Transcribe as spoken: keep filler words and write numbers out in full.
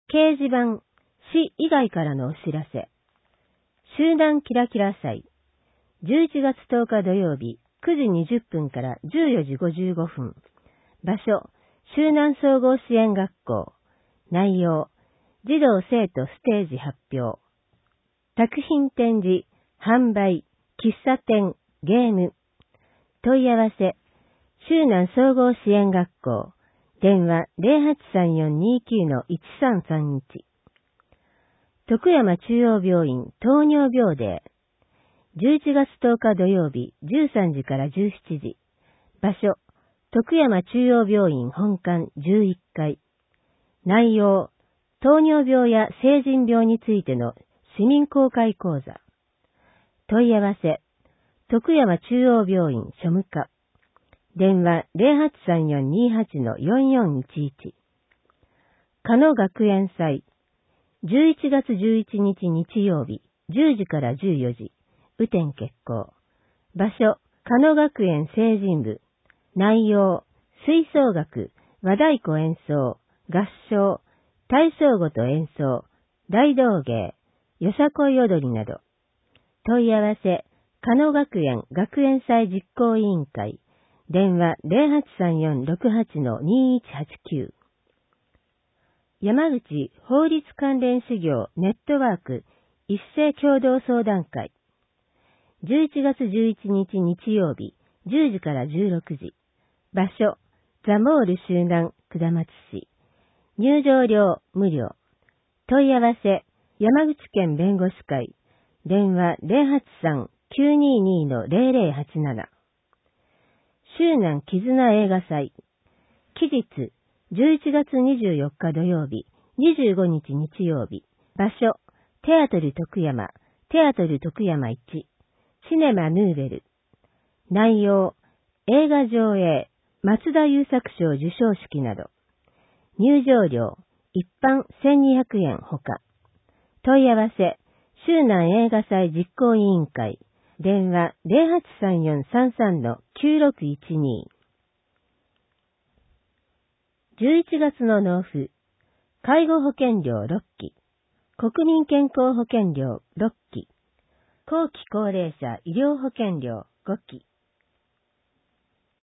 掲示板、市以外からのお知らせ。周南キラキラ祭。じゅういちがつとおか土曜日、くじにじゅっぷんからじゅうよじごじゅうごふん。場所、周南総合支援学校。内容、児童生徒ステージ発表。作品展示、販売、喫茶店、ゲーム。問い合わせ、周南総合支援学校。電話 ゼロはちさんよんにきゅうのいちさんさんいち。徳山中央病院糖尿病デー。じゅういちがつとおか土曜日じゅうさんじからじゅうしちじ。場所、徳山中央病院本館じゅういっかい。内容、糖尿病や成人病についての市民公開講座。問い合わせ、徳山中央病院庶務課。電話 ゼロはちさんよんにはちのよんよんいちいち。加野学園祭。じゅういちがつじゅういちにち日曜日、じゅうじからじゅうよじ。雨天決行。場所、加野学園成人部。内容、吹奏楽、和太鼓演奏、合唱、体操ごと演奏、大道芸、よさこい踊りなど。問い合わせ、加野学園学園祭実行委員会。電話 ゼロはちさんよんろくはちのにいちはちきゅう。山口法律関連事業ネットワーク一斉共同相談会。じゅういちがつじゅういちにち日曜日、じゅうじからじゅうろくじ。場所、ザモール周南下松市。入場料無料。問い合わせ、山口県弁護士会。電話 ゼロはちさんきゅうににのゼロゼロはちなな。周南絆映画祭。期日、じゅういちがつにじゅうよっか土曜日、にじゅうごにち日曜日。場所、テアトル徳山、テアトル徳山いち。シネマヌーベル。内容、映画上映、松田優作賞授賞式など。入場料、一般せんにひゃくえんほか。問い合わせ、周南映画祭実行委員会。電話 ゼロはちさんよんさんさんのきゅうろくいちに。じゅういちがつの納付。介護保険料ろっき。国民健康保険料ろっき。後期高齢者医療保険料ごき。